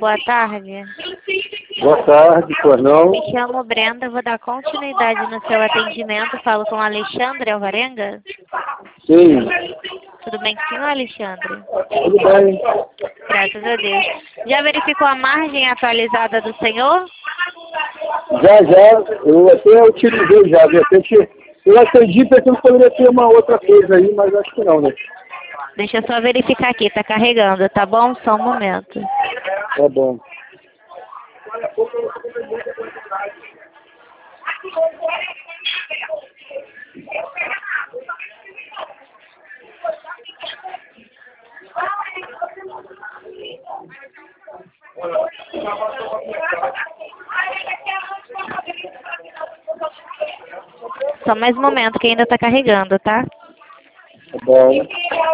boa tarde. Boa tarde, pois não? Me chamo Brenda, vou dar continuidade no seu atendimento. Falo com Alexandre Alvarenga. Sim, Tudo bem com o senhor, Alexandre? tudo bem. Graças a Deus. Já verificou a margem atualizada do senhor? Já, eu até utilizei já, de repente, eu atendi pensando que poderia ter uma outra coisa aí, mas acho que não, né? Deixa eu só verificar aqui, tá carregando, tá bom? Só um momento. Tá bom. Só mais um momento que ainda tá carregando, tá? Tá bom.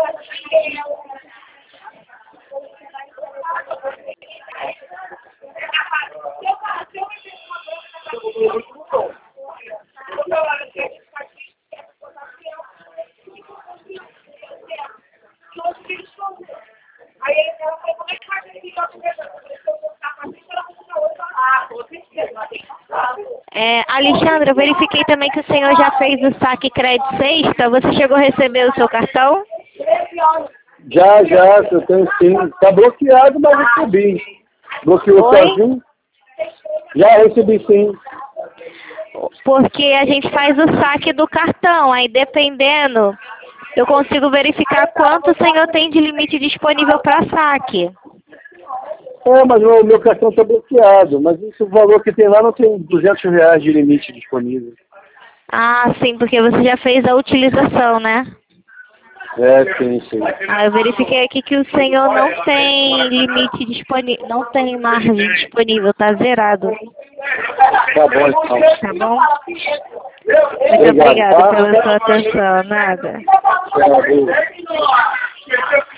Alexandre, eu verifiquei também que o senhor já fez o saque crédito sexta. Você chegou a receber o seu cartão? Já, eu tenho sim. Tá bloqueado, mas recebi. Bloqueou Oi? sozinho? Já recebi sim. Porque a gente faz o saque do cartão, aí dependendo, eu consigo verificar quanto o senhor tem de limite disponível para saque. Mas o meu cartão está bloqueado, mas esse valor que tem lá não tem R$ 200 de limite disponível. Ah, sim, porque você já fez a utilização, né? Sim. Eu verifiquei aqui que o senhor não tem limite disponível, não tem margem disponível, tá zerado. Tá bom, então. Tá bom? Muito obrigada pela sua atenção, nada. Tchau.